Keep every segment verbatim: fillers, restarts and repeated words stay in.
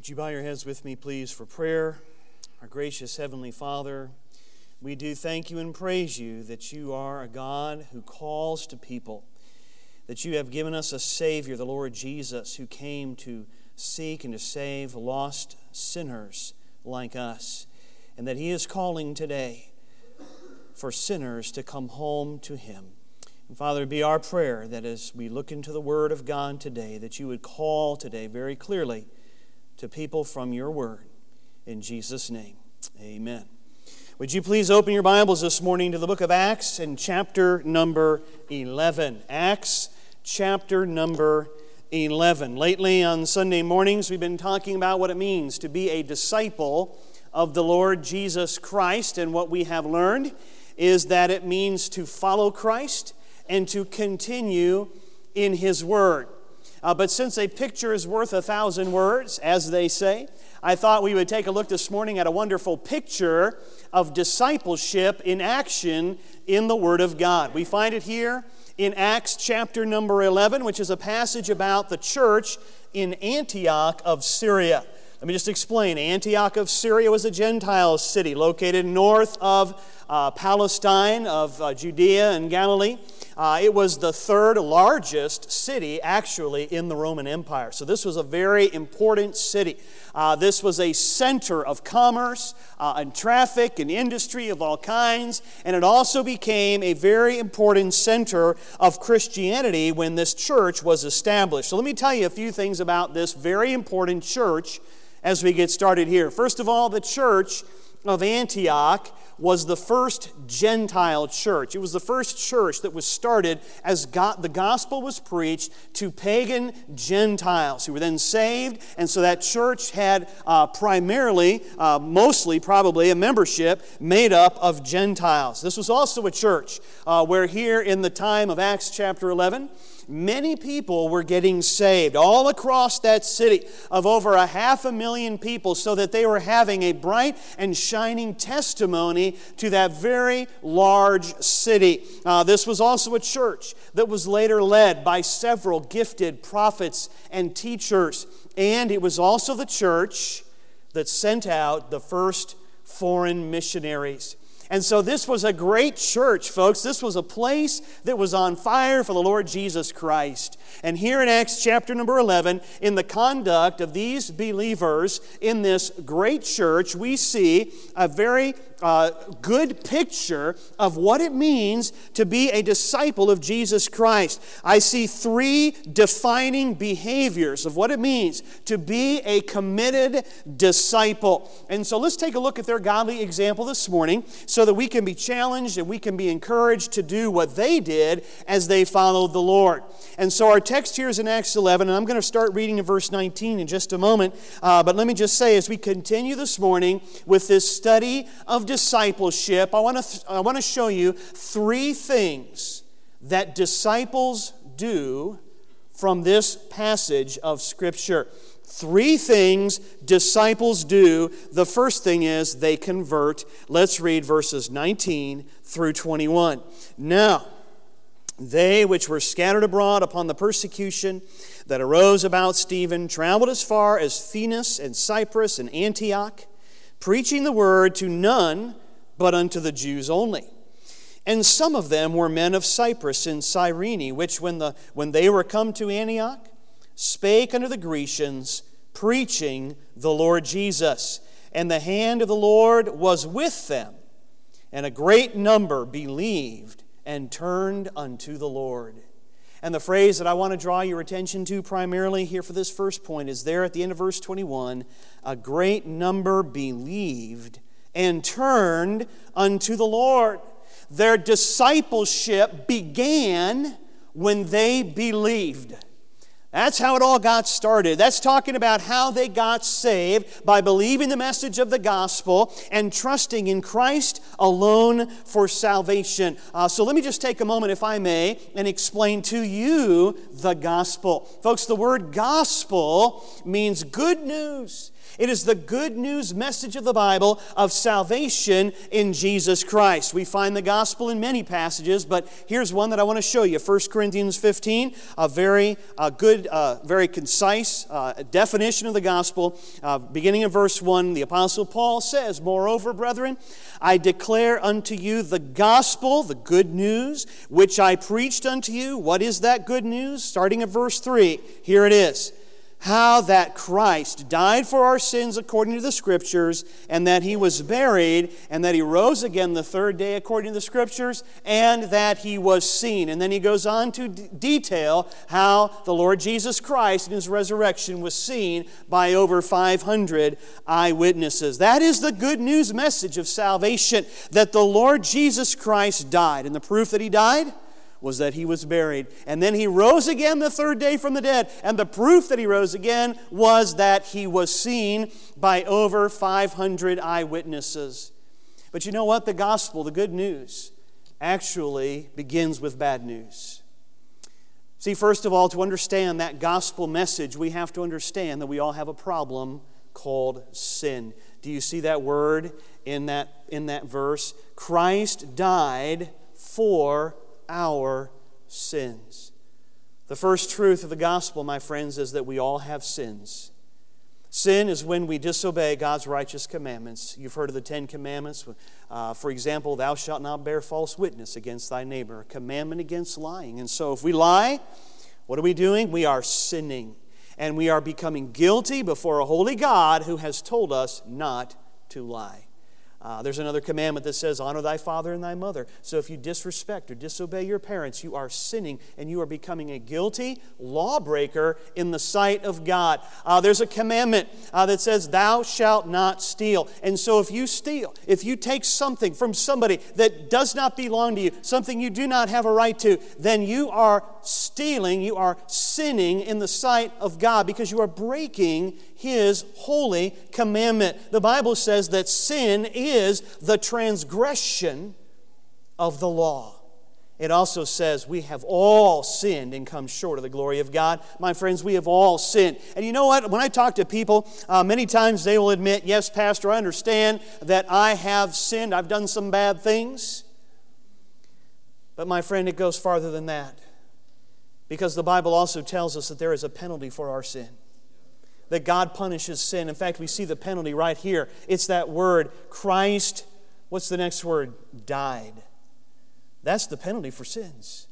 Would you bow your heads with me, please, for prayer? Our gracious Heavenly Father, we do thank you and praise you that you are a God who calls to people, that you have given us a Savior, the Lord Jesus, who came to seek and to save lost sinners like us, and that He is calling today for sinners to come home to Him. And Father, it be our prayer that as we look into the Word of God today, that you would call today very clearly to people from your Word. In Jesus' name, amen. Would you please open your Bibles this morning to the book of Acts and chapter number eleven. Acts chapter number eleven. Lately on Sunday mornings, we've been talking about what it means to be a disciple of the Lord Jesus Christ. And what we have learned is that it means to follow Christ and to continue in His Word. Uh, but since a picture is worth a thousand words, as they say, I thought we would take a look this morning at a wonderful picture of discipleship in action in the Word of God. We find it here in Acts chapter number eleven, which is a passage about the church in Antioch of Syria. Let me just explain. Antioch of Syria was a Gentile city located north of uh, Palestine, of uh, Judea and Galilee. Uh, it was the third largest city, actually, in the Roman Empire. So this was a very important city. Uh, this was a center of commerce uh, and traffic and industry of all kinds. And it also became a very important center of Christianity when this church was established. So let me tell you a few things about this very important church as we get started here. First of all, the church of Antioch was the first Gentile church. It was the first church that was started as God, the gospel was preached to pagan Gentiles who were then saved. And so that church had uh, primarily, uh, mostly probably, a membership made up of Gentiles. This was also a church uh, where here in the time of Acts chapter eleven, many people were getting saved all across that city of over a half a million people, so that they were having a bright and shining testimony to that very large city. Uh, this was also a church that was later led by several gifted prophets and teachers. And it was also the church that sent out the first foreign missionaries. And so this was a great church, folks. This was a place that was on fire for the Lord Jesus Christ. And here in Acts chapter number eleven, in the conduct of these believers in this great church, we see a very uh, good picture of what it means to be a disciple of Jesus Christ. I see three defining behaviors of what it means to be a committed disciple. And so let's take a look at their godly example this morning, so that we can be challenged and we can be encouraged to do what they did as they followed the Lord. And so our text here is in Acts eleven, and I'm going to start reading in verse nineteen in just a moment. Uh, but let me just say, as we continue this morning with this study of discipleship, I want to th- I want to show you three things that disciples do from this passage of Scripture. Three things disciples do. The first thing is they convert. Let's read verses nineteen through twenty-one. Now, they which were scattered abroad upon the persecution that arose about Stephen traveled as far as Phoenix and Cyprus and Antioch, preaching the word to none but unto the Jews only. And some of them were men of Cyprus and Cyrene, which when the when they were come to Antioch, spake unto the Grecians, preaching the Lord Jesus. And the hand of the Lord was with them, and a great number believed and turned unto the Lord. And the phrase that I want to draw your attention to primarily here for this first point is there at the end of verse twenty-one, a great number believed and turned unto the Lord. Their discipleship began when they believed. That's how it all got started. That's talking about how they got saved by believing the message of the gospel and trusting in Christ alone for salvation. Uh, so let me just take a moment, if I may, and explain to you the gospel. Folks, the word gospel means good news. It is the good news message of the Bible of salvation in Jesus Christ. We find the gospel in many passages, but here's one that I want to show you. First Corinthians fifteen, a very uh, good, uh, very concise uh, definition of the gospel. Uh, beginning in verse one, the Apostle Paul says, "Moreover, brethren, I declare unto you the gospel," the good news, "which I preached unto you." What is that good news? Starting at verse three, here it is. "How that Christ died for our sins according to the Scriptures, and that He was buried, and that He rose again the third day according to the Scriptures, and that He was seen." And then he goes on to d- detail how the Lord Jesus Christ in His resurrection was seen by over five hundred eyewitnesses. That is the good news message of salvation, that the Lord Jesus Christ died. And the proof that He died was that He was buried. And then He rose again the third day from the dead. And the proof that He rose again was that He was seen by over five hundred eyewitnesses. But you know what? The gospel, the good news, actually begins with bad news. See, first of all, to understand that gospel message, we have to understand that we all have a problem called sin. Do you see that word in that, in that verse? Christ died for our sins. The first truth of the gospel, my friends, is that we all have sins. Sin is when we disobey God's righteous commandments. You've heard of the Ten Commandments. Uh, for example, thou shalt not bear false witness against thy neighbor, a commandment against lying. And so if we lie, what are we doing? We are sinning. And we are becoming guilty before a holy God who has told us not to lie. Uh, there's another commandment that says, honor thy father and thy mother. So if you disrespect or disobey your parents, you are sinning and you are becoming a guilty lawbreaker in the sight of God. Uh, there's a commandment uh, that says, thou shalt not steal. And so if you steal, if you take something from somebody that does not belong to you, something you do not have a right to, then you are stealing, you are sinning in the sight of God because you are breaking His holy commandment. The Bible says that sin is the transgression of the law. It also says we have all sinned and come short of the glory of God. My friends, we have all sinned. And you know what? When I talk to people, uh, many times they will admit, yes, Pastor, I understand that I have sinned. I've done some bad things. But my friend, it goes farther than that. Because the Bible also tells us that there is a penalty for our sin. That God punishes sin. In fact, we see the penalty right here. It's that word, Christ, what's the next word? Died. That's the penalty for sins.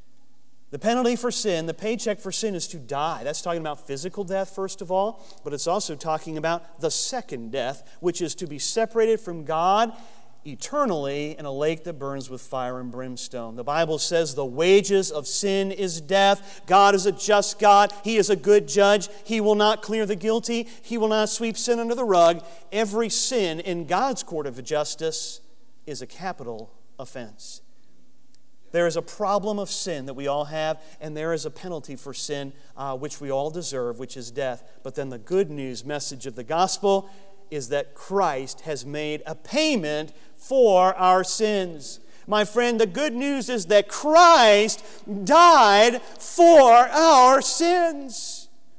The penalty for sin, the paycheck for sin is to die. That's talking about physical death, first of all, but it's also talking about the second death, which is to be separated from God eternally in a lake that burns with fire and brimstone. The Bible says the wages of sin is death. God is a just God. He is a good judge. He will not clear the guilty. He will not sweep sin under the rug. Every sin in God's court of justice is a capital offense. There is a problem of sin that we all have, and there is a penalty for sin uh, which we all deserve, which is death. But then the good news message of the gospel is that Christ has made a payment for our sins. My friend, the good news is that Christ died for our sins.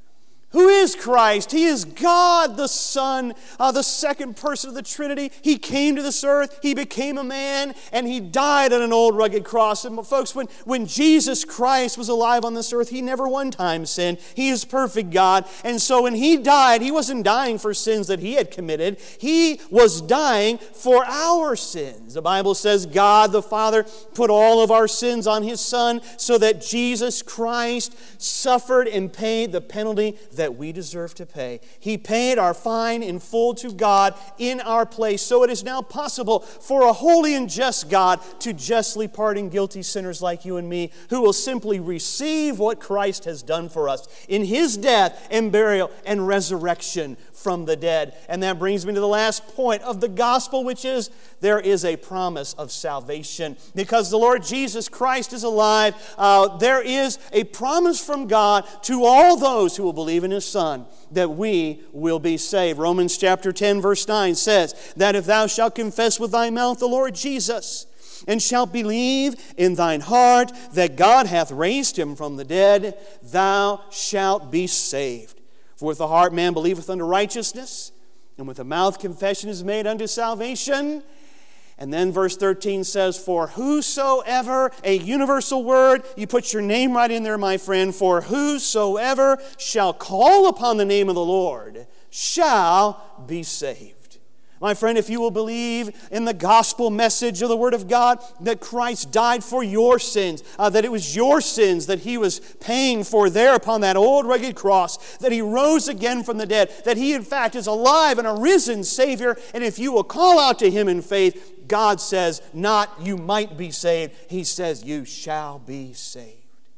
Who is Christ? He is God the Son, uh, the second person of the Trinity. He came to this earth, He became a man, and He died on an old rugged cross. And folks, when, when Jesus Christ was alive on this earth, He never one time sinned. He is perfect God. And so when He died, He wasn't dying for sins that He had committed. He was dying for our sins. The Bible says God the Father put all of our sins on His Son so that Jesus Christ suffered and paid the penalty that that we deserve to pay. He paid our fine in full to God in our place. So it is now possible for a holy and just God to justly pardon guilty sinners like you and me, who will simply receive what Christ has done for us in His death and burial and resurrection from the dead. And that brings me to the last point of the gospel, which is there is a promise of salvation. Because the Lord Jesus Christ is alive, uh, there is a promise from God to all those who will believe in His Son that we will be saved. Romans chapter ten verse nine says that if thou shalt confess with thy mouth the Lord Jesus, and shalt believe in thine heart that God hath raised Him from the dead, thou shalt be saved. For with the heart man believeth unto righteousness, and with the mouth confession is made unto salvation. And then verse thirteen says, for whosoever, a universal word, you put your name right in there, my friend, for whosoever shall call upon the name of the Lord shall be saved. My friend, if you will believe in the gospel message of the Word of God, that Christ died for your sins, uh, that it was your sins that He was paying for there upon that old rugged cross, that He rose again from the dead, that He in fact is alive and a risen Savior, and if you will call out to Him in faith, God says, not you might be saved, He says you shall be saved.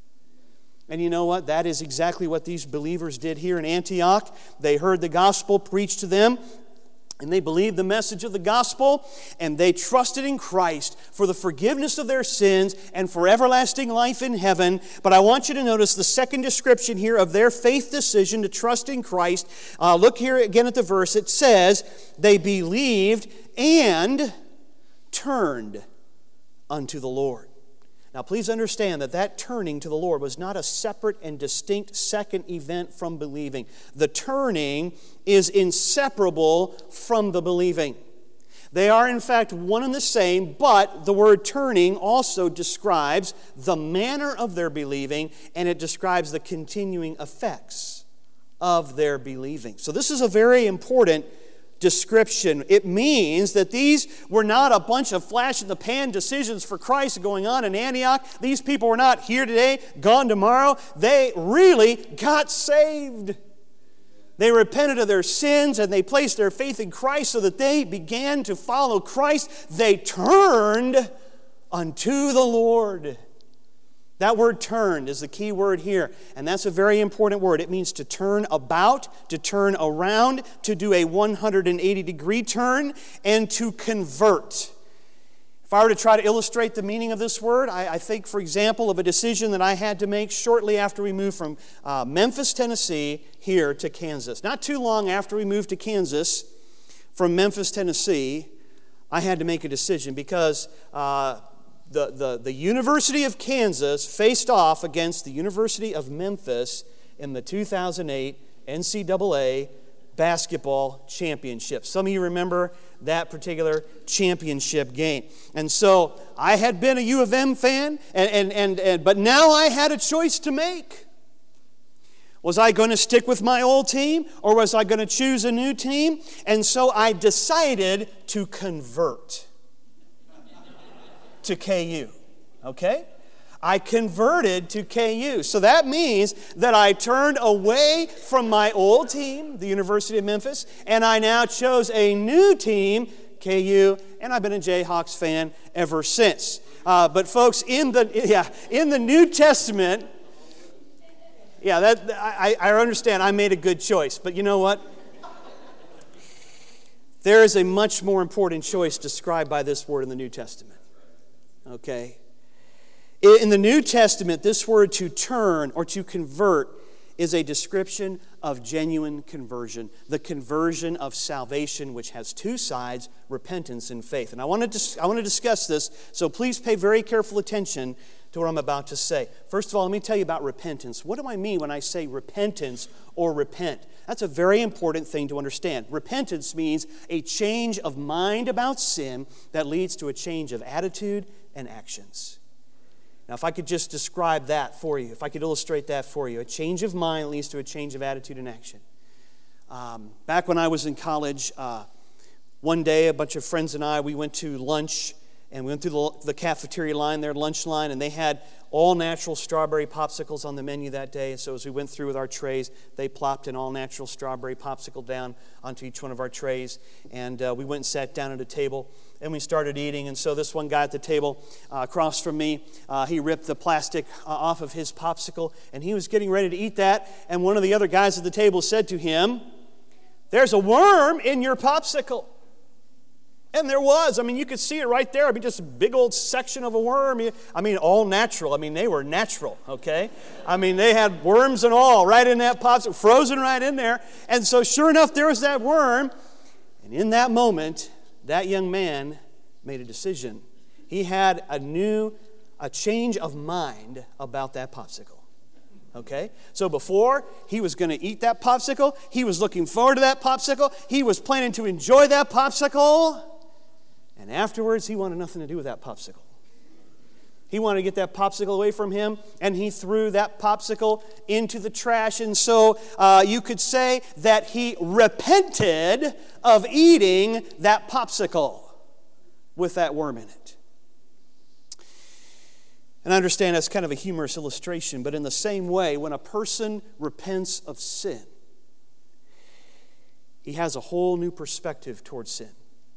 And you know what? That is exactly what these believers did here in Antioch. They heard the gospel preached to them, and they believed the message of the gospel, and they trusted in Christ for the forgiveness of their sins and for everlasting life in heaven. But I want you to notice the second description here of their faith decision to trust in Christ. Uh, look here again at the verse. It says, they believed and turned unto the Lord. Now, please understand that that turning to the Lord was not a separate and distinct second event from believing. The turning is inseparable from the believing. They are, in fact, one and the same, but the word turning also describes the manner of their believing, and it describes the continuing effects of their believing. So this is a very important description. It means that these were not a bunch of flash-in-the-pan decisions for Christ going on in Antioch. These people were not here today, gone tomorrow. They really got saved. They repented of their sins and they placed their faith in Christ so that they began to follow Christ. They turned unto the Lord. That word turned is the key word here, and that's a very important word. It means to turn about, to turn around, to do a one hundred eighty degree turn, and to convert. If I were to try to illustrate the meaning of this word, I, I think, for example, of a decision that I had to make shortly after we moved from uh, Memphis, Tennessee, here to Kansas. Not too long after we moved to Kansas from Memphis, Tennessee, I had to make a decision because uh, The, the, the University of Kansas faced off against the University of Memphis in the two thousand eight N C double A basketball championship. Some of you remember that particular championship game. And so I had been a U of M fan, and, and, and, and but now I had a choice to make. Was I going to stick with my old team, or was I going to choose a new team? And so I decided to convert to K U, okay? I converted to K U. So that means that I turned away from my old team, the University of Memphis, and I now chose a new team, K U, and I've been a Jayhawks fan ever since. Uh, but folks, in the yeah, in the New Testament, yeah, that I, I understand I made a good choice, but you know what? There is a much more important choice described by this word in the New Testament. Okay? In the New Testament, this word to turn or to convert is a description of genuine conversion, the conversion of salvation, which has two sides, repentance and faith. And I want to dis- I want to discuss this, so please pay very careful attention to what I'm about to say. First of all, let me tell you about repentance. What do I mean when I say repentance or repent? That's a very important thing to understand. Repentance means a change of mind about sin that leads to a change of attitude and actions. Now, if I could just describe that for you, if I could illustrate that for you, a change of mind leads to a change of attitude and action. Um, back when I was in college, uh, one day a bunch of friends and I, we went to lunch, and we went through the, the cafeteria line, their lunch line, and they had all-natural strawberry popsicles on the menu that day. And so as we went through with our trays, they plopped an all-natural strawberry popsicle down onto each one of our trays. And uh, we went and sat down at a table, and we started eating. And so this one guy at the table uh, across from me, uh, he ripped the plastic uh, off of his popsicle, and he was getting ready to eat that. And one of the other guys at the table said to him, "There's a worm in your popsicle." And there was. I mean, you could see it right there. I mean, just a big old section of a worm. I mean, all natural. I mean, they were natural, okay? I mean, they had worms and all right in that popsicle, frozen right in there. And so sure enough, there was that worm. And in that moment, that young man made a decision. He had a new, a change of mind about that popsicle. Okay? So before, he was going to eat that popsicle. He was looking forward to that popsicle. He was planning to enjoy that popsicle. And afterwards, he wanted nothing to do with that popsicle. He wanted to get that popsicle away from him, and he threw that popsicle into the trash. And so uh, you could say that he repented of eating that popsicle with that worm in it. And I understand that's kind of a humorous illustration, but in the same way, when a person repents of sin, he has a whole new perspective towards sin.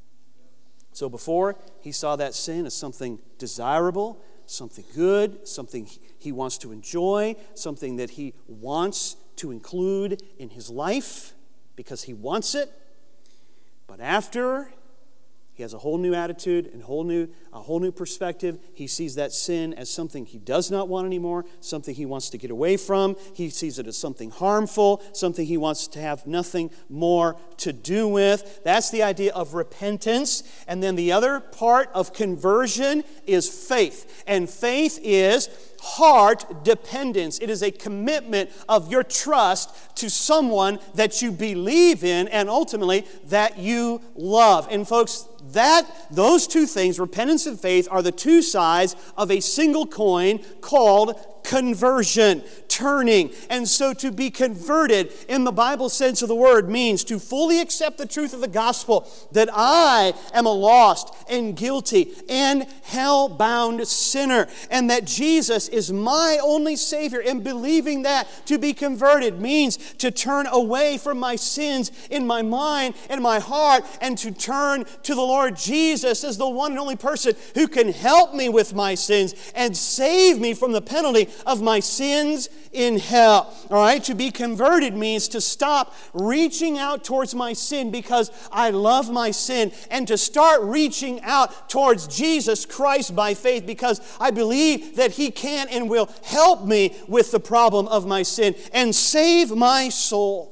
So before, he saw that sin as something desirable, something good, something he wants to enjoy, something that he wants to include in his life because he wants it. But after, he has a whole new attitude and whole new, a whole new perspective. He sees that sin as something he does not want anymore, something he wants to get away from. He sees it as something harmful, something he wants to have nothing more to do with. That's the idea of repentance. And then the other part of conversion is faith. And faith is heart dependence. It is a commitment of your trust to someone that you believe in and ultimately that you love. And folks, that those two things, repentance and faith, are the two sides of a single coin called conversion, turning. And so to be converted in the Bible sense of the word means to fully accept the truth of the gospel that I am a lost and guilty and hell-bound sinner and that Jesus is my only Savior. And believing that, to be converted means to turn away from my sins in my mind and my heart and to turn to the Lord Jesus as the one and only person who can help me with my sins and save me from the penalty of my sins in hell. All right? To be converted means to stop reaching out towards my sin because I love my sin and to start reaching out towards Jesus Christ by faith because I believe that He can and will help me with the problem of my sin and save my soul.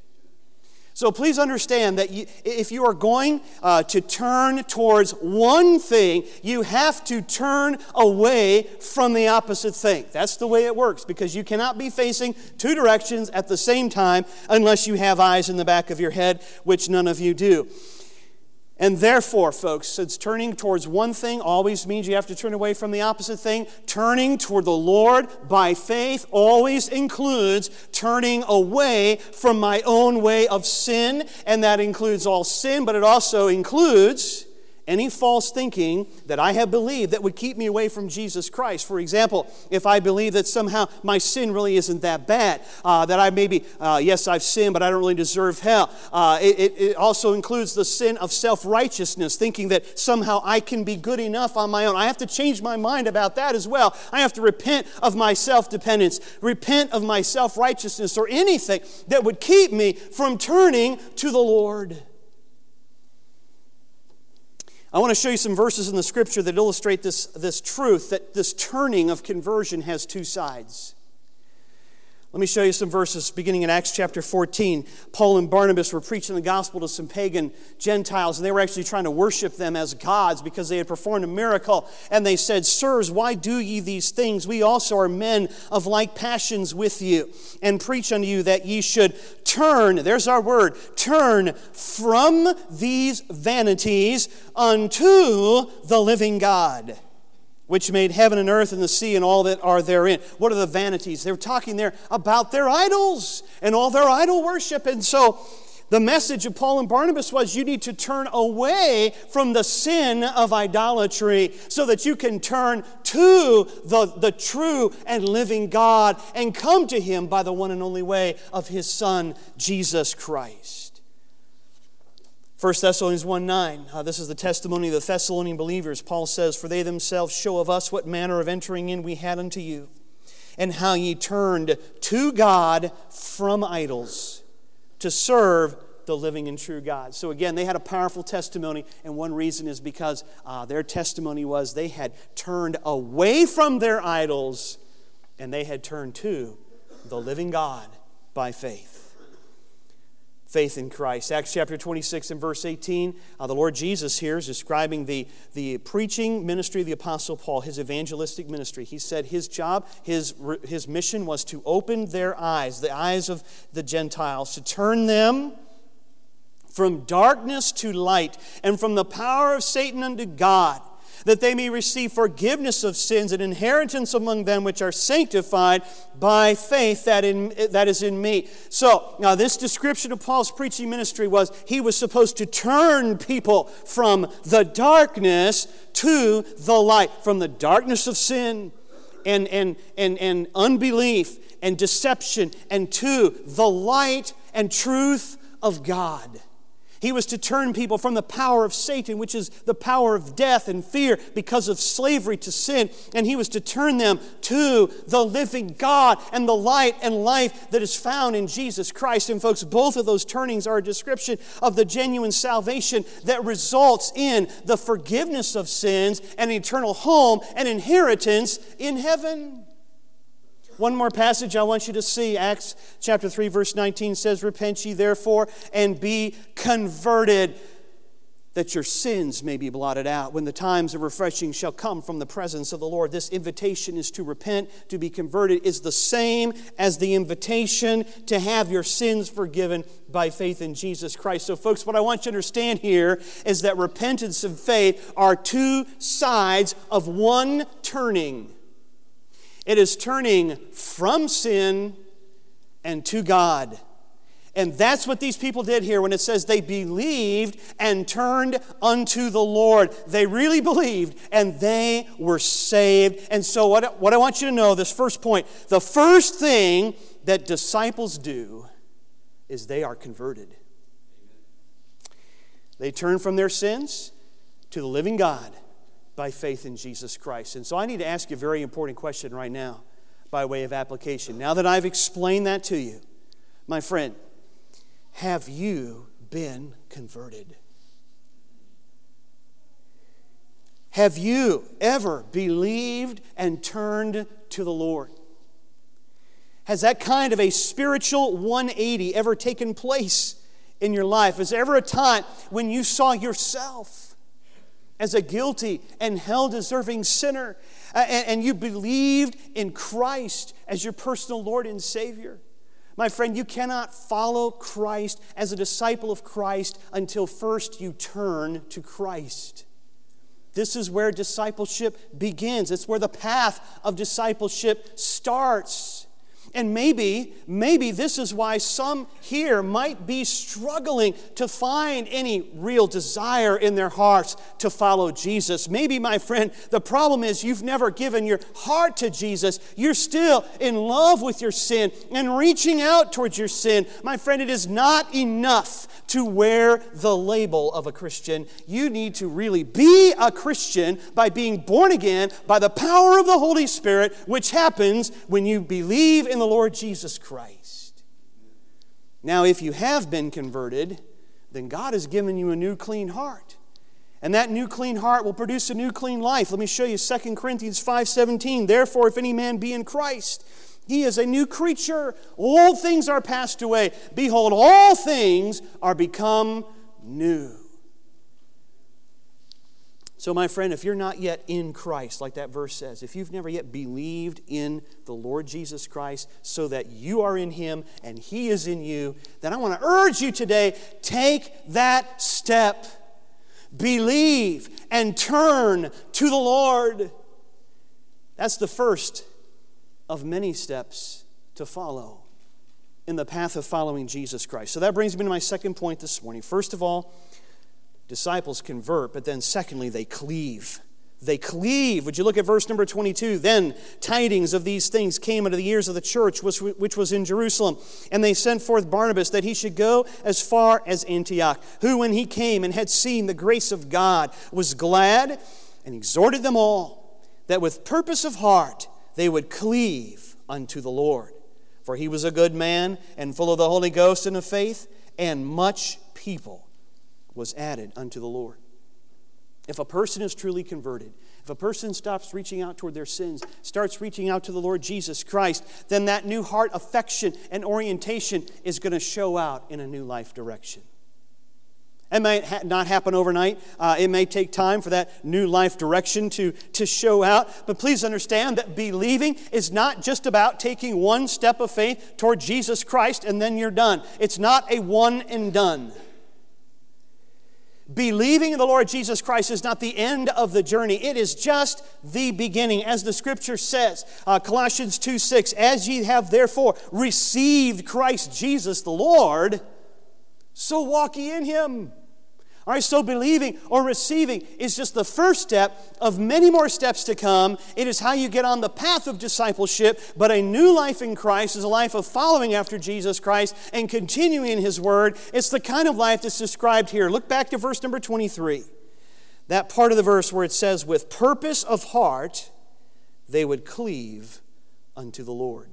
So please understand that you, if you are going uh, to turn towards one thing, you have to turn away from the opposite thing. That's the way it works, because you cannot be facing two directions at the same time unless you have eyes in the back of your head, which none of you do. And therefore, folks, since turning towards one thing always means you have to turn away from the opposite thing, turning toward the Lord by faith always includes turning away from my own way of sin, and that includes all sin, but it also includes any false thinking that I have believed that would keep me away from Jesus Christ. For example, if I believe that somehow my sin really isn't that bad, uh, that I maybe, uh, yes, I've sinned, but I don't really deserve hell. Uh, it, it also includes the sin of self-righteousness, thinking that somehow I can be good enough on my own. I have to change my mind about that as well. I have to repent of my self-dependence, repent of my self-righteousness, or anything that would keep me from turning to the Lord. I want to show you some verses in the Scripture that illustrate this, this truth, that this turning of conversion has two sides. Let me show you some verses beginning in Acts chapter fourteen. Paul and Barnabas were preaching the gospel to some pagan Gentiles, and they were actually trying to worship them as gods because they had performed a miracle. And they said, "Sirs, why do ye these things? We also are men of like passions with you, and preach unto you that ye should turn," there's our word, "turn from these vanities unto the living God, which made heaven and earth and the sea and all that are therein." What are the vanities? They're talking there about their idols and all their idol worship. And so the message of Paul and Barnabas was you need to turn away from the sin of idolatry so that you can turn to the, the true and living God and come to Him by the one and only way of His Son, Jesus Christ. First Thessalonians one nine, uh, this is the testimony of the Thessalonian believers. Paul says, "For they themselves show of us what manner of entering in we had unto you, and how ye turned to God from idols to serve the living and true God." So again, they had a powerful testimony, and one reason is because uh, their testimony was they had turned away from their idols, and they had turned to the living God by faith. faith in Christ. Acts chapter twenty-six and verse eighteen, uh, the Lord Jesus here is describing the, the preaching ministry of the Apostle Paul, his evangelistic ministry. He said his job, his, his mission was to open their eyes, the eyes of the Gentiles, to turn them from darkness to light and from the power of Satan unto God, that they may receive forgiveness of sins and inheritance among them which are sanctified by faith that in that is in me. So, now this description of Paul's preaching ministry was he was supposed to turn people from the darkness to the light, from the darkness of sin and, and, and, and unbelief and deception, and to the light and truth of God. He was to turn people from the power of Satan, which is the power of death and fear because of slavery to sin. And he was to turn them to the living God and the light and life that is found in Jesus Christ. And folks, both of those turnings are a description of the genuine salvation that results in the forgiveness of sins and eternal home and inheritance in heaven. One more passage I want you to see. Acts chapter three, verse nineteen says, "Repent ye therefore, and be converted, that your sins may be blotted out, when the times of refreshing shall come from the presence of the Lord." This invitation is to repent, to be converted, is the same as the invitation to have your sins forgiven by faith in Jesus Christ. So folks, what I want you to understand here is that repentance and faith are two sides of one turning. It is turning from sin and to God. And that's what these people did here when it says they believed and turned unto the Lord. They really believed and they were saved. And so what, what I want you to know, this first point, the first thing that disciples do is they are converted. They turn from their sins to the living God by faith in Jesus Christ. And so I need to ask you a very important question right now by way of application. Now that I've explained that to you, my friend, have you been converted? Have you ever believed and turned to the Lord? Has that kind of a spiritual one eighty ever taken place in your life? Is there ever a time when you saw yourself as a guilty and hell-deserving sinner, and, and you believed in Christ as your personal Lord and Savior? My friend, you cannot follow Christ as a disciple of Christ until first you turn to Christ. This is where discipleship begins. It's where the path of discipleship starts. And maybe, maybe this is why some here might be struggling to find any real desire in their hearts to follow Jesus. Maybe, my friend, the problem is you've never given your heart to Jesus. You're still in love with your sin and reaching out towards your sin. My friend, it is not enough to wear the label of a Christian. You need to really be a Christian by being born again by the power of the Holy Spirit, which happens when you believe in the Lord Jesus Christ. Now, if you have been converted, then God has given you a new clean heart. And that new clean heart will produce a new clean life. Let me show you Second Corinthians five seventeen. "Therefore, if any man be in Christ, he is a new creature. Old things are passed away. Behold, all things are become new." So, my friend, if you're not yet in Christ, like that verse says, if you've never yet believed in the Lord Jesus Christ so that you are in Him and He is in you, then I want to urge you today, take that step. Believe and turn to the Lord. That's the first of many steps to follow in the path of following Jesus Christ. So that brings me to my second point this morning. First of all, disciples convert, but then secondly, they cleave. They cleave. Would you look at verse number twenty-two? "Then tidings of these things came unto the ears of the church, which was in Jerusalem. And they sent forth Barnabas, that he should go as far as Antioch. Who, when he came and had seen the grace of God, was glad, and exhorted them all, that with purpose of heart they would cleave unto the Lord. For he was a good man, and full of the Holy Ghost and of faith, and much people was added unto the Lord." If a person is truly converted, if a person stops reaching out toward their sins, starts reaching out to the Lord Jesus Christ, then that new heart affection and orientation is going to show out in a new life direction. It may ha- not happen overnight. Uh, it may take time for that new life direction to, to show out. But please understand that believing is not just about taking one step of faith toward Jesus Christ and then you're done. It's not a one and done. Believing in the Lord Jesus Christ is not the end of the journey. It is just the beginning. As the Scripture says, uh, Colossians two six, as ye have therefore received Christ Jesus the Lord, so walk ye in Him. All right, so believing or receiving is just the first step of many more steps to come. It is how you get on the path of discipleship, but a new life in Christ is a life of following after Jesus Christ and continuing in His Word. It's the kind of life that's described here. Look back to verse number twenty-three. That part of the verse where it says, with purpose of heart, they would cleave unto the Lord.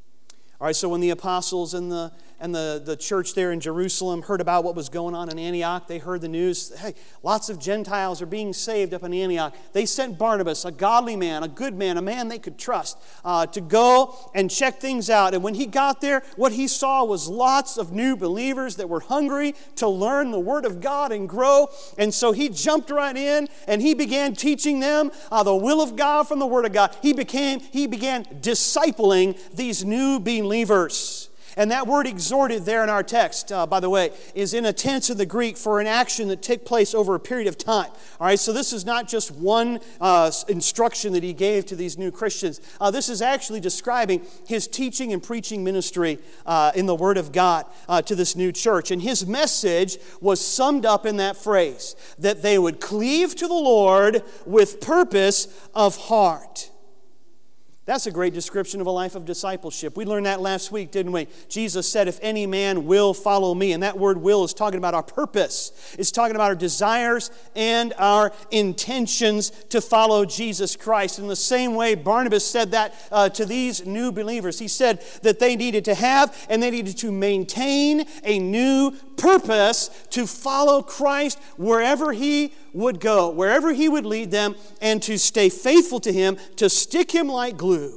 All right, so when the apostles and the and the, the church there in Jerusalem heard about what was going on in Antioch, they heard the news, hey, lots of Gentiles are being saved up in Antioch. They sent Barnabas, a godly man, a good man, a man they could trust, uh, to go and check things out. And when he got there, what he saw was lots of new believers that were hungry to learn the Word of God and grow. And so he jumped right in and he began teaching them uh, the will of God from the Word of God. He became he began discipling these new believers. And that word exhorted there in our text, uh, by the way, is in a tense in the Greek for an action that took place over a period of time. All right, so this is not just one uh, instruction that he gave to these new Christians. Uh, this is actually describing his teaching and preaching ministry uh, in the Word of God uh, to this new church. And his message was summed up in that phrase, that they would cleave to the Lord with purpose of heart. That's a great description of a life of discipleship. We learned that last week, didn't we? Jesus said, if any man will follow me. And that word will is talking about our purpose. It's talking about our desires and our intentions to follow Jesus Christ. In the same way, Barnabas said that uh, to these new believers. He said that they needed to have and they needed to maintain a new purpose to follow Christ wherever He would go, wherever He would lead them, and to stay faithful to Him, to stick Him like glue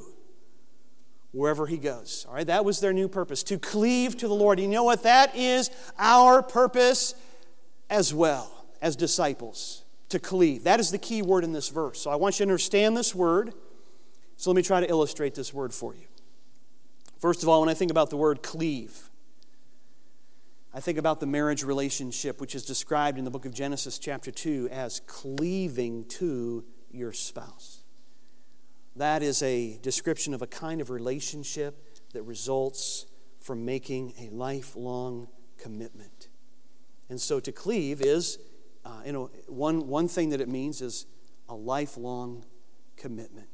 wherever He goes. All right, that was their new purpose, to cleave to the Lord. You know what? That is our purpose as well as disciples, to cleave. That is the key word in this verse. So I want you to understand this word. So let me try to illustrate this word for you. First of all, when I think about the word cleave, I think about the marriage relationship, which is described in the book of Genesis chapter two as cleaving to your spouse. That is a description of a kind of relationship that results from making a lifelong commitment. And so to cleave is, uh, you know, one, one thing that it means is a lifelong commitment.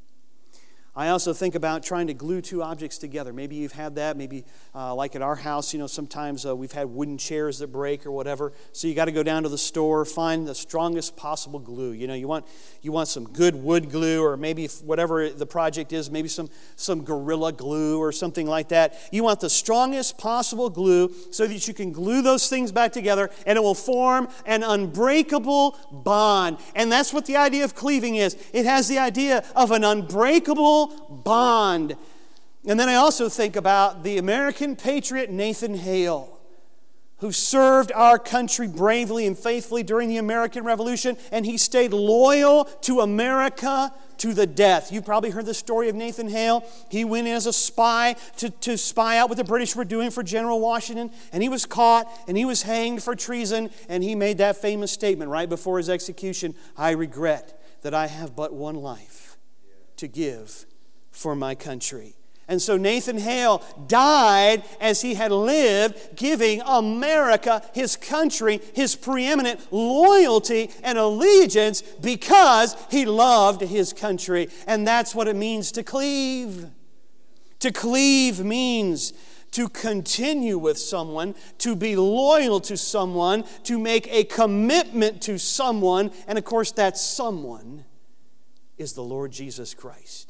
I also think about trying to glue two objects together. Maybe you've had that. Maybe uh, like at our house, you know, sometimes uh, we've had wooden chairs that break or whatever. So you got to go down to the store, find the strongest possible glue. You know, you want you want some good wood glue, or maybe if whatever the project is, maybe some, some Gorilla Glue or something like that. You want the strongest possible glue so that you can glue those things back together and it will form an unbreakable bond. And that's what the idea of cleaving is. It has the idea of an unbreakable bond. And then I also think about the American patriot Nathan Hale, who served our country bravely and faithfully during the American Revolution, and he stayed loyal to America to the death. You've probably heard the story of Nathan Hale. He went in as a spy to, to spy out what the British were doing for General Washington, and he was caught, and he was hanged for treason, and he made that famous statement right before his execution, "I regret that I have but one life to give for my country." And so Nathan Hale died as he had lived, giving America, his country, his preeminent loyalty and allegiance because he loved his country. And that's what it means to cleave. To cleave means to continue with someone, to be loyal to someone, to make a commitment to someone. And of course, that someone is the Lord Jesus Christ.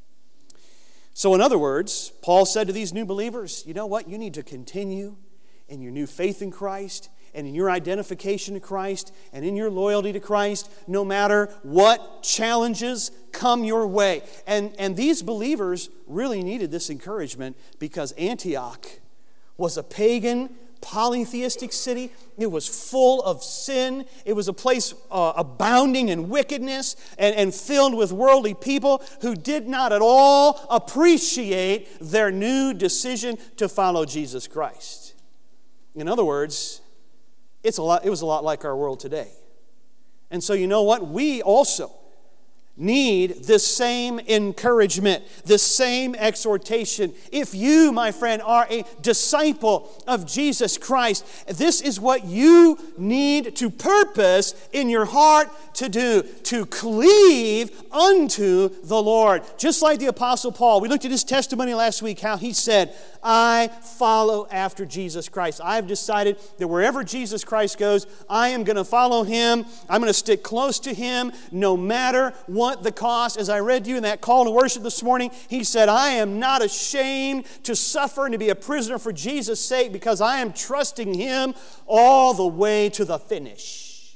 So in other words, Paul said to these new believers, you know what? You need to continue in your new faith in Christ, and in your identification to Christ and in your loyalty to Christ, no matter what challenges come your way. And, and these believers really needed this encouragement because Antioch was a pagan, polytheistic city. It was full of sin. It was a place uh, abounding in wickedness and, and filled with worldly people who did not at all appreciate their new decision to follow Jesus Christ. In other words, it's a lot, it was a lot like our world today. And so you know what? We also need this same encouragement, this same exhortation. If you, my friend, are a disciple of Jesus Christ, this is what you need to purpose in your heart to do, to cleave unto the Lord. Just like the Apostle Paul, we looked at his testimony last week, how he said, I follow after Jesus Christ. I've decided that wherever Jesus Christ goes, I am going to follow Him. I'm going to stick close to Him no matter what the cost. As I read to you in that call to worship this morning, he said, I am not ashamed to suffer and to be a prisoner for Jesus' sake because I am trusting Him all the way to the finish.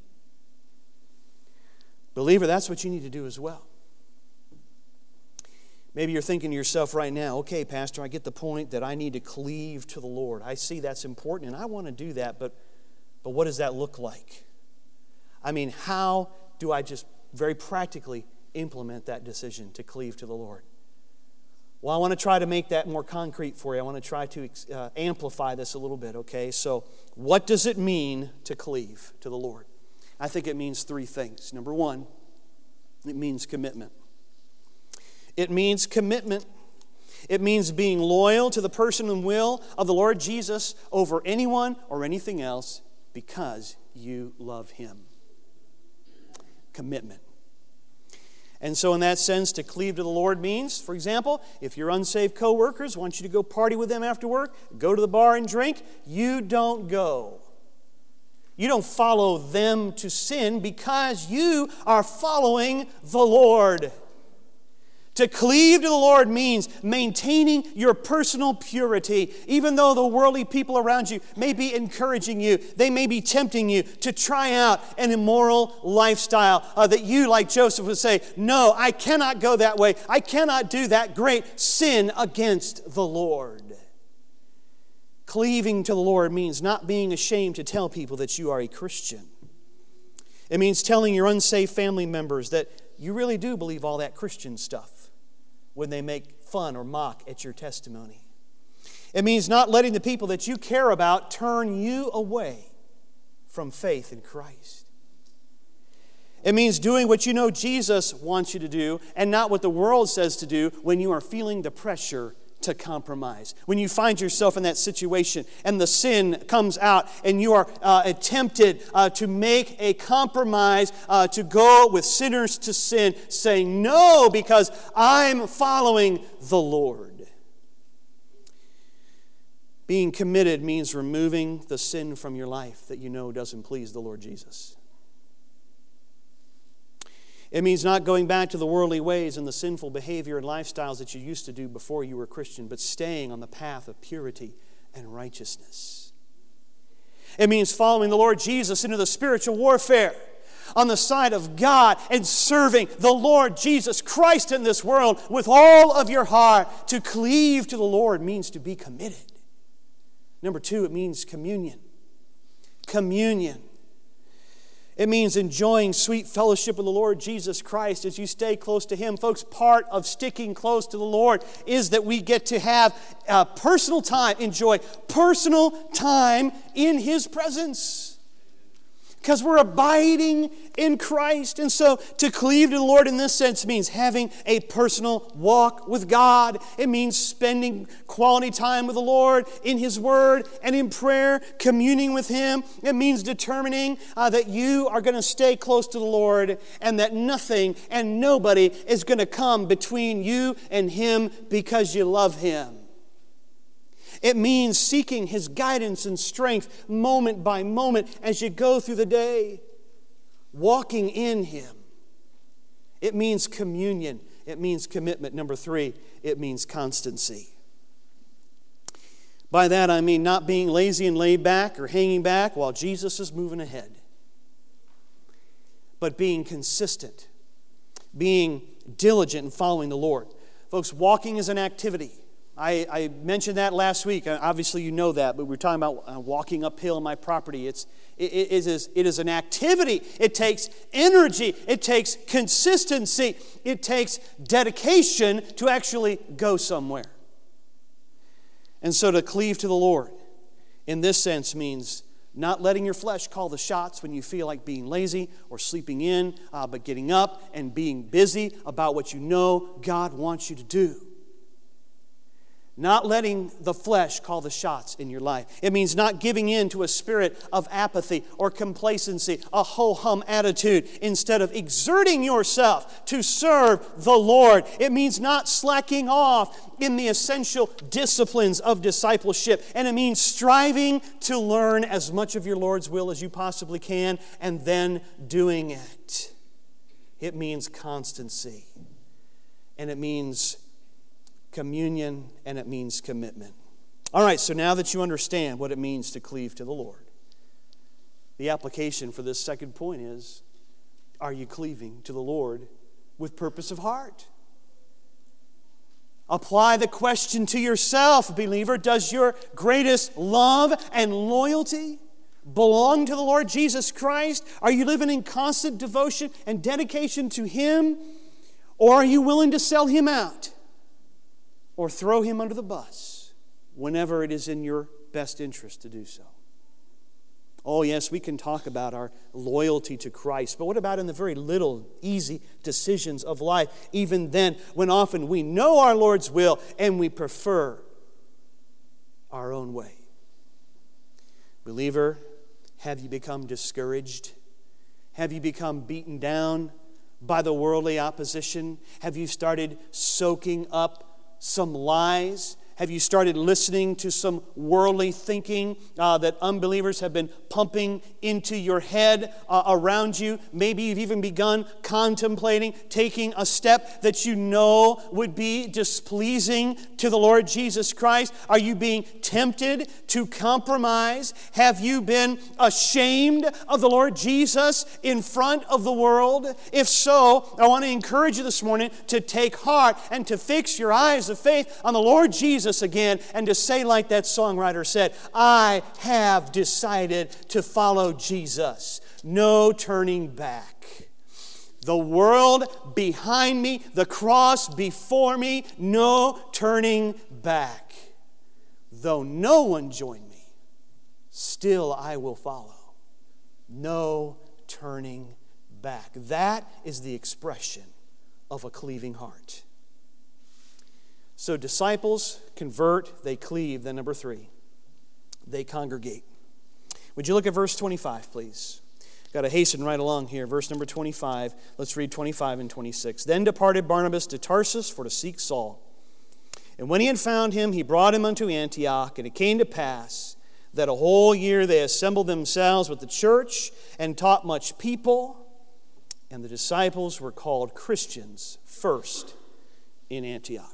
Believer, that's what you need to do as well. Maybe you're thinking to yourself right now, okay, Pastor, I get the point that I need to cleave to the Lord. I see that's important, and I want to do that, but, but what does that look like? I mean, how do I just very practically implement that decision to cleave to the Lord? Well, I want to try to make that more concrete for you. I want to try to uh, amplify this a little bit, okay? So what does it mean to cleave to the Lord? I think it means three things. Number one, it means commitment. It means commitment. It means being loyal to the person and will of the Lord Jesus over anyone or anything else because you love Him. Commitment. And so in that sense, to cleave to the Lord means, for example, if your unsaved co-workers want you to go party with them after work, go to the bar and drink, you don't go. You don't follow them to sin because you are following the Lord. To cleave to the Lord means maintaining your personal purity. Even though the worldly people around you may be encouraging you, they may be tempting you to try out an immoral lifestyle. Uh, that you, like Joseph, would say, no, I cannot go that way. I cannot do that great sin against the Lord. Cleaving to the Lord means not being ashamed to tell people that you are a Christian. It means telling your unsaved family members that you really do believe all that Christian stuff when they make fun or mock at your testimony. It means not letting the people that you care about turn you away from faith in Christ. It means doing what you know Jesus wants you to do and not what the world says to do when you are feeling the pressure to compromise. When you find yourself in that situation and the sin comes out and you are uh, tempted uh, to make a compromise, uh, to go with sinners to sin, saying no because I'm following the Lord. Being committed means removing the sin from your life that you know doesn't please the Lord Jesus. It means not going back to the worldly ways and the sinful behavior and lifestyles that you used to do before you were a Christian, but staying on the path of purity and righteousness. It means following the Lord Jesus into the spiritual warfare on the side of God and serving the Lord Jesus Christ in this world with all of your heart. To cleave to the Lord means to be committed. Number two, it means communion. Communion. It means enjoying sweet fellowship with the Lord Jesus Christ as you stay close to Him. Folks, part of sticking close to the Lord is that we get to have uh, personal time, enjoy personal time in His presence. Because we're abiding in Christ. And so to cleave to the Lord in this sense means having a personal walk with God. It means spending quality time with the Lord in His Word and in prayer, communing with Him. It means determining uh, that you are going to stay close to the Lord and that nothing and nobody is going to come between you and Him because you love Him. It means seeking His guidance and strength moment by moment as you go through the day, walking in Him. It means communion. It means commitment. Number three, it means constancy. By that I mean not being lazy and laid back or hanging back while Jesus is moving ahead, but being consistent, being diligent in following the Lord. Folks, walking is an activity. I, I mentioned that last week. Obviously, you know that, but we were talking about uh, walking uphill in my property. It's, it, it, is, it is an activity. It takes energy. It takes consistency. It takes dedication to actually go somewhere. And so to cleave to the Lord in this sense means not letting your flesh call the shots when you feel like being lazy or sleeping in, uh, but getting up and being busy about what you know God wants you to do. Not letting the flesh call the shots in your life. It means not giving in to a spirit of apathy or complacency, a ho-hum attitude, instead of exerting yourself to serve the Lord. It means not slacking off in the essential disciplines of discipleship. And it means striving to learn as much of your Lord's will as you possibly can and then doing it. It means constancy. And it means communion, and it means commitment. All right, so now that you understand what it means to cleave to the Lord, the application for this second point is, are you cleaving to the Lord with purpose of heart? Apply the question to yourself, believer. Does your greatest love and loyalty belong to the Lord Jesus Christ? Are you living in constant devotion and dedication to Him? Or are you willing to sell Him out? Or throw Him under the bus whenever it is in your best interest to do so? Oh, yes, we can talk about our loyalty to Christ, but what about in the very little, easy decisions of life? Even then, when often we know our Lord's will and we prefer our own way. Believer, have you become discouraged? Have you become beaten down by the worldly opposition? Have you started soaking up some lies? Have you started listening to some worldly thinking uh, that unbelievers have been pumping into your head uh, around you? Maybe you've even begun contemplating taking a step that you know would be displeasing to the Lord Jesus Christ. Are you being tempted to compromise? Have you been ashamed of the Lord Jesus in front of the world? If so, I want to encourage you this morning to take heart and to fix your eyes of faith on the Lord Jesus again, and to say like that songwriter said, I have decided to follow Jesus. No turning back. The world behind me, the cross before me, no turning back. Though no one join me, still I will follow. No turning back. That is the expression of a cleaving heart. So disciples convert, they cleave. Then number three, they congregate. Would you look at verse twenty-five, please? Got to hasten right along here. Verse number twenty-five. Let's read twenty-five and twenty-six. Then departed Barnabas to Tarsus for to seek Saul. And when he had found him, he brought him unto Antioch. And it came to pass that a whole year they assembled themselves with the church and taught much people. And the disciples were called Christians first in Antioch.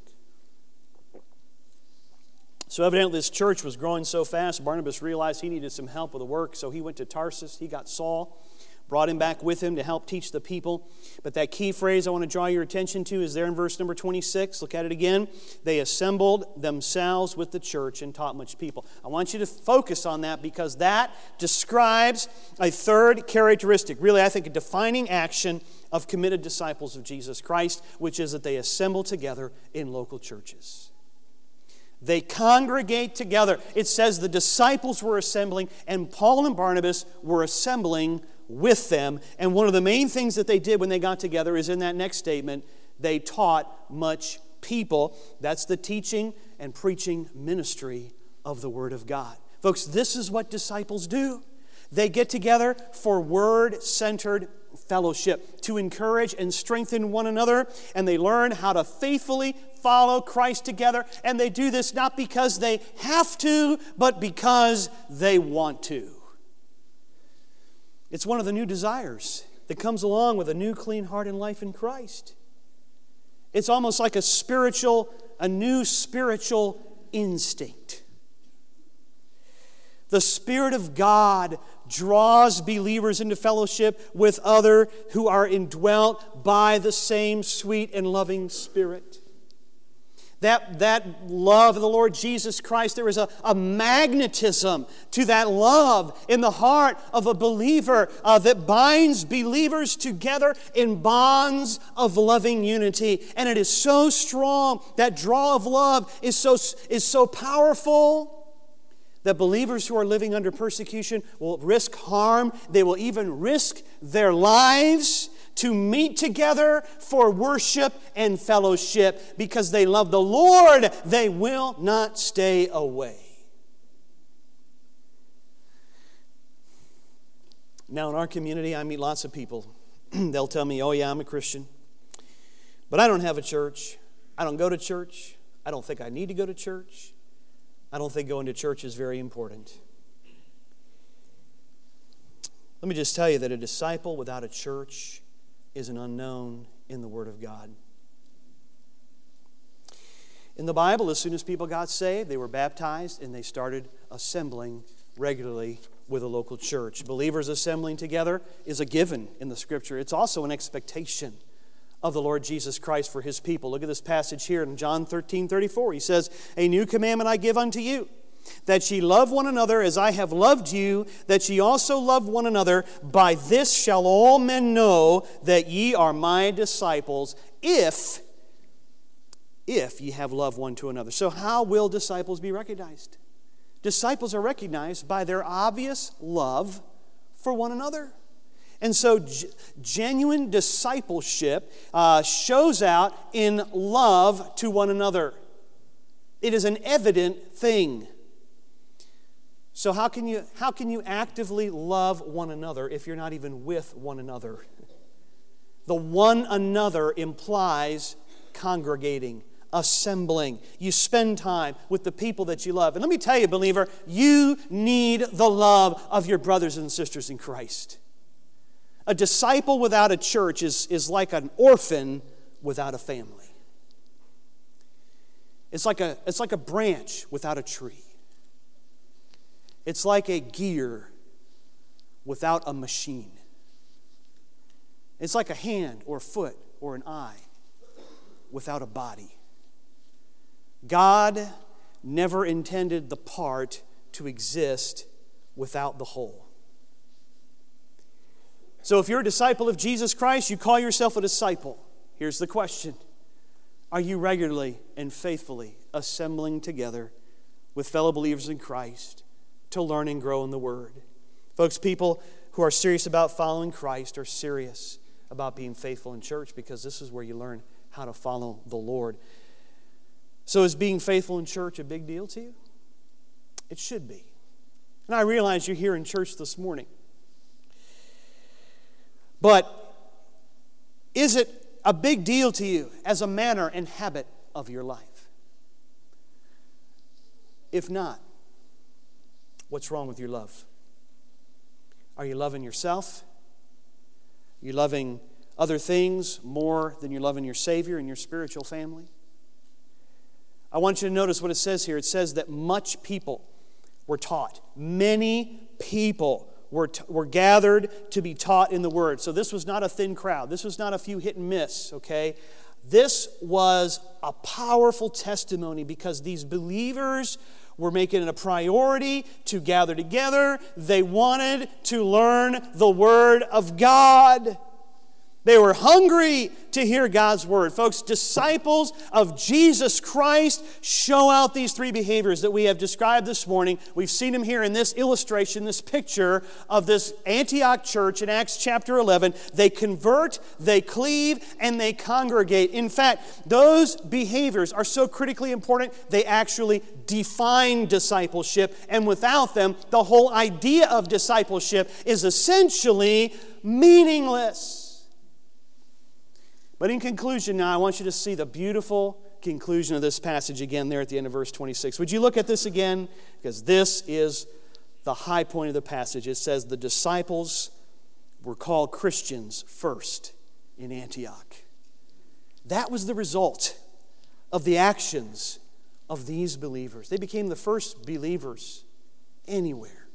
So evidently this church was growing so fast, Barnabas realized he needed some help with the work, so he went to Tarsus. He got Saul, brought him back with him to help teach the people. But that key phrase I want to draw your attention to is there in verse number twenty-six. Look at it again. They assembled themselves with the church and taught much people. I want you to focus on that because that describes a third characteristic, really I think a defining action of committed disciples of Jesus Christ, which is that they assemble together in local churches. They congregate together. It says the disciples were assembling, and Paul and Barnabas were assembling with them. And one of the main things that they did when they got together is in that next statement, they taught much people. That's the teaching and preaching ministry of the Word of God. Folks, this is what disciples do. They get together for word-centered fellowship, to encourage and strengthen one another, and they learn how to faithfully follow Christ together, and they do this not because they have to, but because they want to. It's one of the new desires that comes along with a new clean heart and life in Christ. It's almost like a spiritual, a new spiritual instinct. The Spirit of God draws believers into fellowship with others who are indwelt by the same sweet and loving Spirit. That, that love of the Lord Jesus Christ, there is a, a magnetism to that love in the heart of a believer uh, that binds believers together in bonds of loving unity. And it is so strong, that draw of love is so, is so powerful that believers who are living under persecution will risk harm. They will even risk their lives to meet together for worship and fellowship because they love the Lord. They will not stay away. Now, in our community, I meet lots of people. They'll tell me, oh yeah, I'm a Christian, but I don't have a church. I don't go to church. I don't think I need to go to church. I don't think going to church is very important. Let me just tell you that a disciple without a church is an unknown in the Word of God. In the Bible, as soon as people got saved, they were baptized and they started assembling regularly with a local church. Believers assembling together is a given in the Scripture. It's also an expectation of the Lord Jesus Christ for His people. Look at this passage here in John thirteen thirty-four. He says, "A new commandment I give unto you, that ye love one another as I have loved you, that ye also love one another. By this shall all men know that ye are my disciples, if, if ye have love one to another." So how will disciples be recognized? Disciples are recognized by their obvious love for one another. And so g- genuine discipleship uh, shows out in love to one another. It is an evident thing. So how can you how can you actively love one another if you're not even with one another? The one another implies congregating, assembling. You spend time with the people that you love. And let me tell you, believer, you need the love of your brothers and sisters in Christ. A disciple without a church is, is like an orphan without a family. It's like a, it's like a branch without a tree. It's like a gear without a machine. It's like a hand or a foot or an eye without a body. God never intended the part to exist without the whole. So if you're a disciple of Jesus Christ, you call yourself a disciple. Here's the question. Are you regularly and faithfully assembling together with fellow believers in Christ to learn and grow in the Word? Folks, people who are serious about following Christ are serious about being faithful in church, because this is where you learn how to follow the Lord. So is being faithful in church a big deal to you? It should be. And I realize you're here in church this morning. But is it a big deal to you as a manner and habit of your life? If not, what's wrong with your love? Are you loving yourself? Are you loving other things more than you're loving your Savior and your spiritual family? I want you to notice what it says here. It says that much people were taught. Many people were, t- were gathered to be taught in the Word. So this was not a thin crowd. This was not a few hit and miss, okay? This was a powerful testimony, because these believers were making it a priority to gather together. They wanted to learn the Word of God. They were hungry to hear God's Word. Folks, disciples of Jesus Christ show out these three behaviors that we have described this morning. We've seen them here in this illustration, this picture of this Antioch church in Acts chapter eleven. They convert, they cleave, and they congregate. In fact, those behaviors are so critically important, they actually define discipleship. And without them, the whole idea of discipleship is essentially meaningless. But in conclusion now, I want you to see the beautiful conclusion of this passage again there at the end of verse twenty-six. Would you look at this again? Because this is the high point of the passage. It says the disciples were called Christians first in Antioch. That was the result of the actions of these believers. They became the first believers anywhere.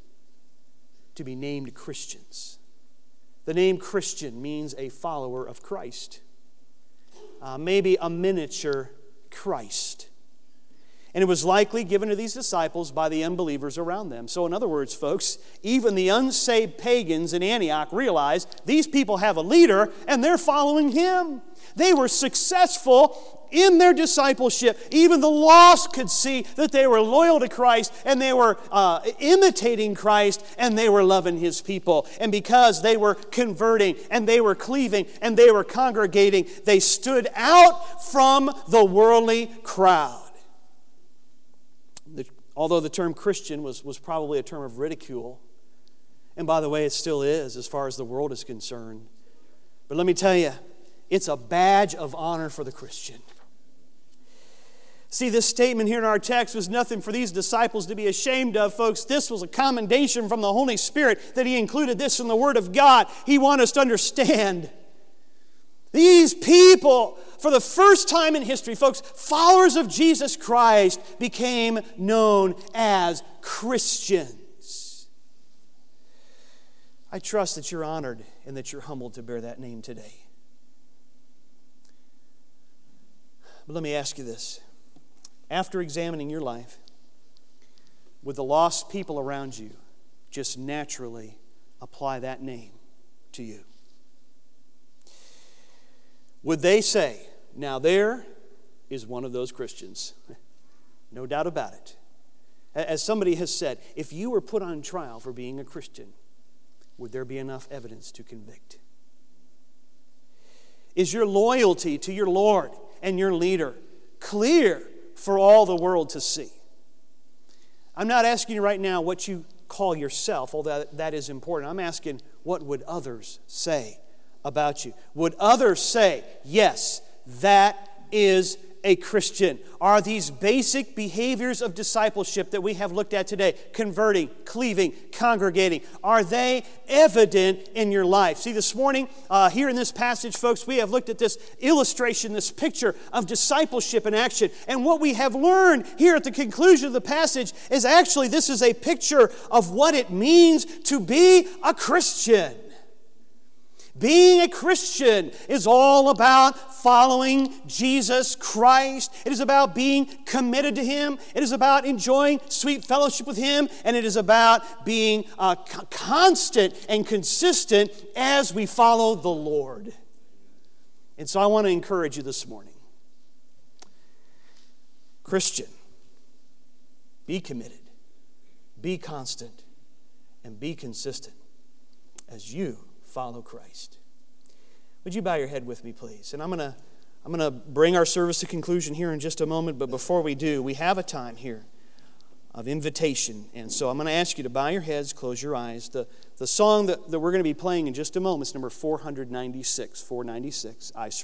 to be named Christians. The name Christian means a follower of Christ. Uh, maybe a miniature Christ. And it was likely given to these disciples by the unbelievers around them. So in other words, folks, even the unsaved pagans in Antioch realized these people have a leader and they're following him. They were successful in their discipleship. Even the lost could see that they were loyal to Christ and they were uh, imitating Christ and they were loving his people. And because they were converting and they were cleaving and they were congregating, they stood out from the worldly crowd. The, although the term Christian was, was probably a term of ridicule, and by the way, it still is as far as the world is concerned. But let me tell you, it's a badge of honor for the Christian. See, this statement here in our text was nothing for these disciples to be ashamed of, folks. This was a commendation from the Holy Spirit that he included this in the Word of God. He wanted us to understand these people, for the first time in history, folks, followers of Jesus Christ became known as Christians. I trust that you're honored and that you're humbled to bear that name today. But let me ask you this. After examining your life, would the lost people around you just naturally apply that name to you? Would they say, now there is one of those Christians? No doubt about it. As somebody has said, if you were put on trial for being a Christian, would there be enough evidence to convict? Is your loyalty to your Lord and your leader clear for all the world to see? I'm not asking you right now what you call yourself, although that is important. I'm asking, what would others say about you? Would others say, yes, that is a Christian? Are these basic behaviors of discipleship that we have looked at today, converting, cleaving, congregating, are they evident in your life? See, this morning, uh, here in this passage, folks, we have looked at this illustration, this picture of discipleship in action. And what we have learned here at the conclusion of the passage is actually this is a picture of what it means to be a Christian. Being a Christian is all about following Jesus Christ. It is about being committed to Him. It is about enjoying sweet fellowship with Him. And it is about being uh, constant and consistent as we follow the Lord. And so I want to encourage you this morning. Christian, be committed, be constant, and be consistent as you follow Christ. Would you bow your head with me, please? And I'm going to I'm going to bring our service to conclusion here in just a moment, but before we do, we have a time here of invitation. And so I'm going to ask you to bow your heads, close your eyes. The, the song that, that we're going to be playing in just a moment is number four ninety-six, four ninety-six, I Surrender.